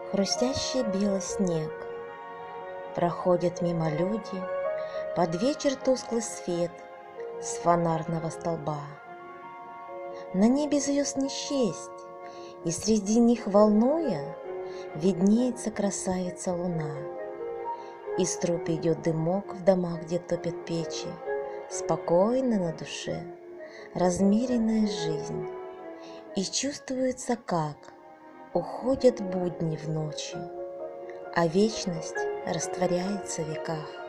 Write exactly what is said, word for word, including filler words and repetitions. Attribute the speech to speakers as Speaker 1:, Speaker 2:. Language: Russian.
Speaker 1: Хрустящий белый снег. Проходят мимо люди, под вечер тусклый свет с фонарного столба. На небе звезд не счесть, и среди них, волнуя, виднеется красавица луна. Из труб идет дымок в домах, где топят печи, спокойно на душе, размеренная жизнь. И чувствуется, как уходят будни в ночи, а вечность растворяется в веках.